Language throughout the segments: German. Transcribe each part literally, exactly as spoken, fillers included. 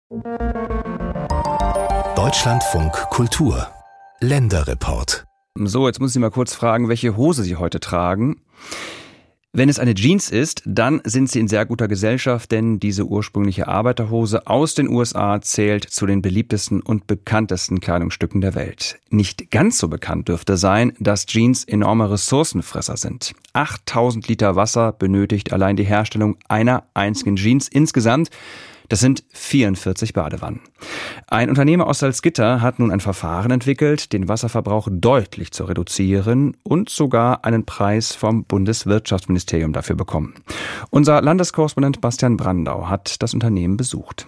Deutschlandfunk Kultur Länderreport. So, jetzt muss ich mal kurz fragen, welche Hose Sie heute tragen. Wenn es eine Jeans ist, dann sind Sie in sehr guter Gesellschaft, denn diese ursprüngliche Arbeiterhose aus den U S A zählt zu den beliebtesten und bekanntesten Kleidungsstücken der Welt. Nicht ganz so bekannt dürfte sein, dass Jeans enorme Ressourcenfresser sind. achttausend Liter Wasser benötigt allein die Herstellung einer einzigen Jeans insgesamt. Das sind vierundvierzig Badewannen. Ein Unternehmer aus Salzgitter hat nun ein Verfahren entwickelt, den Wasserverbrauch deutlich zu reduzieren und sogar einen Preis vom Bundeswirtschaftsministerium dafür bekommen. Unser Landeskorrespondent Bastian Brandau hat das Unternehmen besucht.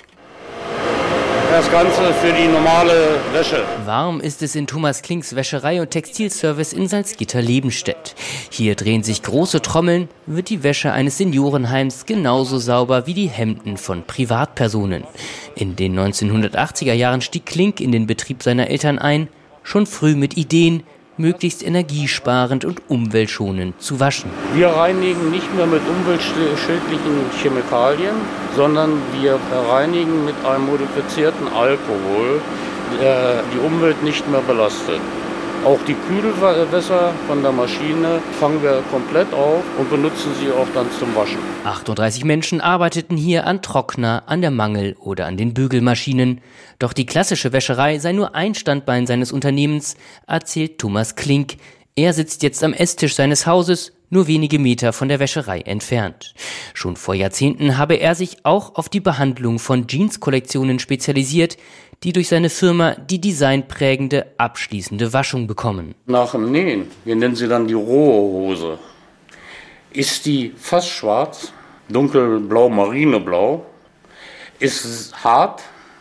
Das Ganze für die normale Wäsche. Warm ist es in Thomas Klinks Wäscherei und Textilservice in Salzgitter-Lebenstedt. Hier drehen sich große Trommeln, wird die Wäsche eines Seniorenheims genauso sauber wie die Hemden von Privatpersonen. In den neunzehnhundertachtziger Jahren stieg Klink in den Betrieb seiner Eltern ein, schon früh mit Ideen, möglichst energiesparend und umweltschonend zu waschen. Wir reinigen nicht mehr mit umweltschädlichen Chemikalien, sondern wir reinigen mit einem modifizierten Alkohol, der die Umwelt nicht mehr belastet. Auch die Kühlwässer von der Maschine fangen wir komplett auf und benutzen sie auch dann zum Waschen. achtunddreißig Menschen arbeiteten hier an Trockner, an der Mangel- oder an den Bügelmaschinen. Doch die klassische Wäscherei sei nur ein Standbein seines Unternehmens, erzählt Thomas Klink. Er sitzt jetzt am Esstisch seines Hauses, nur wenige Meter von der Wäscherei entfernt. Schon vor Jahrzehnten habe er sich auch auf die Behandlung von Jeans-Kollektionen spezialisiert, die durch seine Firma die designprägende, abschließende Waschung bekommen. Nach dem Nähen, wir nennen sie dann die rohe Hose, ist die fast schwarz, dunkelblau, marineblau, ist hart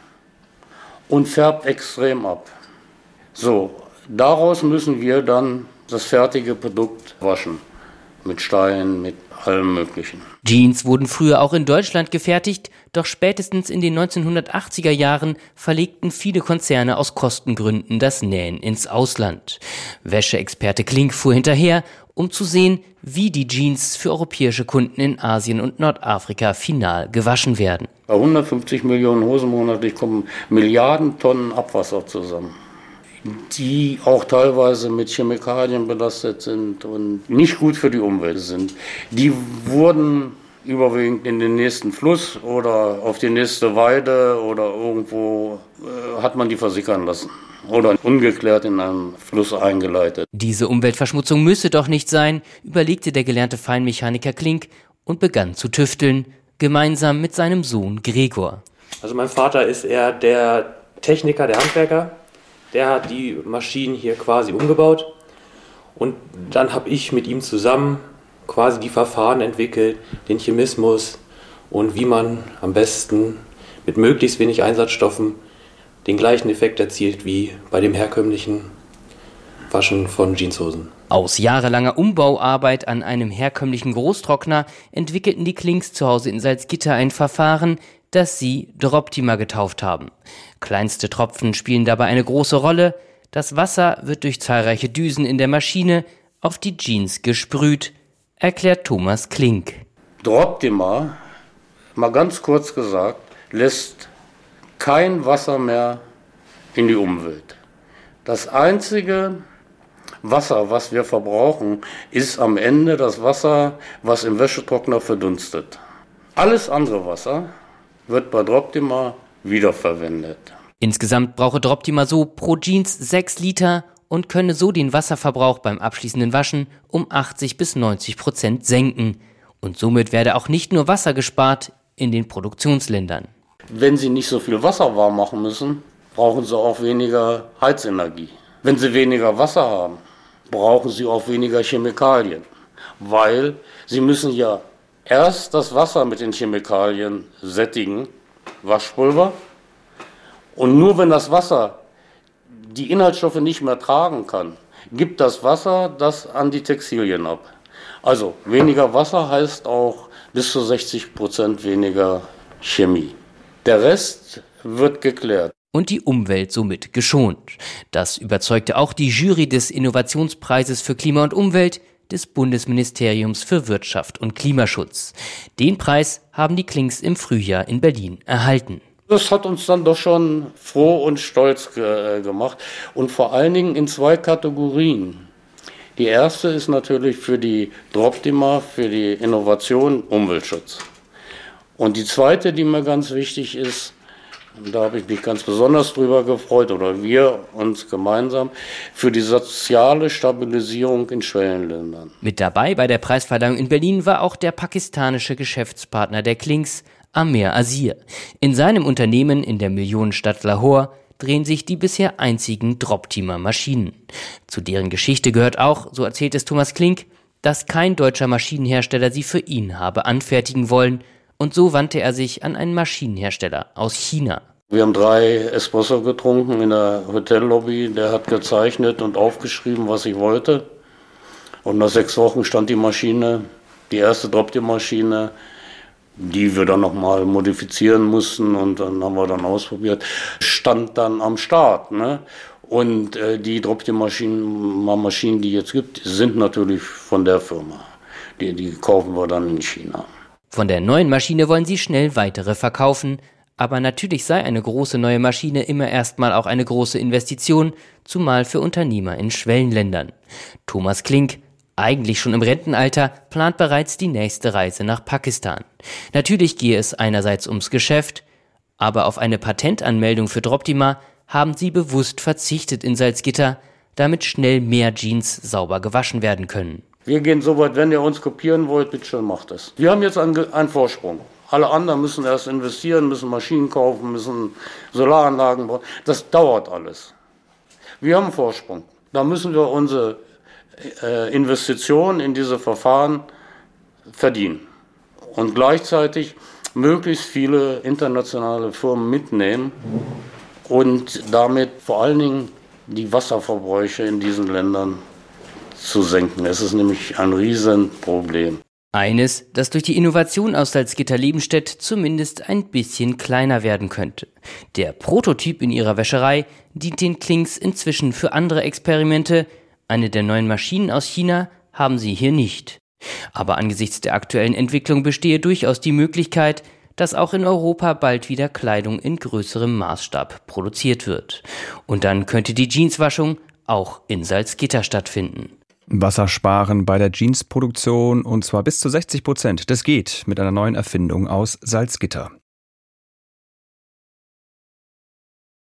und färbt extrem ab. So, daraus müssen wir dann das fertige Produkt waschen. Mit Steinen, mit allem Möglichen. Jeans wurden früher auch in Deutschland gefertigt, doch spätestens in den neunzehnhundertachtziger Jahren verlegten viele Konzerne aus Kostengründen das Nähen ins Ausland. Wäscheexperte Klink fuhr hinterher, um zu sehen, wie die Jeans für europäische Kunden in Asien und Nordafrika final gewaschen werden. Bei hundertfünfzig Millionen Hosen monatlich kommen Milliarden Tonnen Abwasser zusammen, die auch teilweise mit Chemikalien belastet sind und nicht gut für die Umwelt sind. Die wurden überwiegend in den nächsten Fluss oder auf die nächste Weide oder irgendwo äh, hat man die versickern lassen oder ungeklärt in einem Fluss eingeleitet. Diese Umweltverschmutzung müsse doch nicht sein, überlegte der gelernte Feinmechaniker Klink und begann zu tüfteln, gemeinsam mit seinem Sohn Gregor. Also mein Vater ist eher der Techniker, der Handwerker. Der hat die Maschinen hier quasi umgebaut und dann habe ich mit ihm zusammen quasi die Verfahren entwickelt, den Chemismus und wie man am besten mit möglichst wenig Einsatzstoffen den gleichen Effekt erzielt wie bei dem herkömmlichen Waschen von Jeanshosen. Aus jahrelanger Umbauarbeit an einem herkömmlichen Großtrockner entwickelten die Klinks zu Hause in Salzgitter ein Verfahren, das sie Droptima getauft haben. Kleinste Tropfen spielen dabei eine große Rolle. Das Wasser wird durch zahlreiche Düsen in der Maschine auf die Jeans gesprüht, erklärt Thomas Klink. Droptima, mal ganz kurz gesagt, lässt kein Wasser mehr in die Umwelt. Das einzige Wasser, was wir verbrauchen, ist am Ende das Wasser, was im Wäschetrockner verdunstet. Alles andere Wasser wird bei Droptima wiederverwendet. Insgesamt brauche Droptima so pro Jeans sechs Liter und könne so den Wasserverbrauch beim abschließenden Waschen um achtzig bis neunzig Prozent senken. Und somit werde auch nicht nur Wasser gespart in den Produktionsländern. Wenn Sie nicht so viel Wasser warm machen müssen, brauchen Sie auch weniger Heizenergie. Wenn Sie weniger Wasser haben, brauchen Sie auch weniger Chemikalien, weil Sie müssen ja erst das Wasser mit den Chemikalien sättigen, Waschpulver, und nur wenn das Wasser die Inhaltsstoffe nicht mehr tragen kann, gibt das Wasser das an die Textilien ab. Also weniger Wasser heißt auch bis zu sechzig Prozent weniger Chemie. Der Rest wird geklärt. Und die Umwelt somit geschont. Das überzeugte auch die Jury des Innovationspreises für Klima und Umwelt des Bundesministeriums für Wirtschaft und Klimaschutz. Den Preis haben die Klinks im Frühjahr in Berlin erhalten. Das hat uns dann doch schon froh und stolz ge- gemacht und vor allen Dingen in zwei Kategorien. Die erste ist natürlich für die Droptima, für die Innovation, Umweltschutz. Und die zweite, die mir ganz wichtig ist, da habe ich mich ganz besonders drüber gefreut, oder wir uns gemeinsam, für die soziale Stabilisierung in Schwellenländern. Mit dabei bei der Preisverleihung in Berlin war auch der pakistanische Geschäftspartner der Clinks, Amer Azir. In seinem Unternehmen in der Millionenstadt Lahore drehen sich die bisher einzigen Droptima-Maschinen. Zu deren Geschichte gehört auch, so erzählt es Thomas Klink, dass kein deutscher Maschinenhersteller sie für ihn habe anfertigen wollen. Und so wandte er sich an einen Maschinenhersteller aus China. Wir haben drei Espresso getrunken in der Hotellobby. Der hat gezeichnet und aufgeschrieben, was ich wollte. Und nach sechs Wochen stand die Maschine, die erste Droptima-Maschine, die wir dann nochmal modifizieren mussten. Und dann haben wir dann ausprobiert. Stand dann am Start, ne? Und äh, die Droptima-Maschinen, Maschinen, die jetzt gibt, sind natürlich von der Firma. Die, die kaufen wir dann in China. Von der neuen Maschine wollen sie schnell weitere verkaufen, aber natürlich sei eine große neue Maschine immer erstmal auch eine große Investition, zumal für Unternehmer in Schwellenländern. Thomas Klink, eigentlich schon im Rentenalter, plant bereits die nächste Reise nach Pakistan. Natürlich gehe es einerseits ums Geschäft, aber auf eine Patentanmeldung für Droptima haben sie bewusst verzichtet in Salzgitter, damit schnell mehr Jeans sauber gewaschen werden können. Wir gehen so weit, wenn ihr uns kopieren wollt, bitte schön, macht es. Wir haben jetzt einen, einen Vorsprung. Alle anderen müssen erst investieren, müssen Maschinen kaufen, müssen Solaranlagen bauen. Das dauert alles. Wir haben einen Vorsprung. Da müssen wir unsere äh, Investitionen in diese Verfahren verdienen. Und gleichzeitig möglichst viele internationale Firmen mitnehmen und damit vor allen Dingen die Wasserverbräuche in diesen Ländern zu senken. Es ist nämlich ein Riesenproblem. Eines, das durch die Innovation aus Salzgitter-Lebenstedt zumindest ein bisschen kleiner werden könnte. Der Prototyp in ihrer Wäscherei dient den Klinks inzwischen für andere Experimente. Eine der neuen Maschinen aus China haben sie hier nicht. Aber angesichts der aktuellen Entwicklung bestehe durchaus die Möglichkeit, dass auch in Europa bald wieder Kleidung in größerem Maßstab produziert wird. Und dann könnte die Jeanswaschung auch in Salzgitter stattfinden. Wasser sparen bei der Jeansproduktion und zwar bis zu sechzig Prozent. Das geht mit einer neuen Erfindung aus Salzgitter.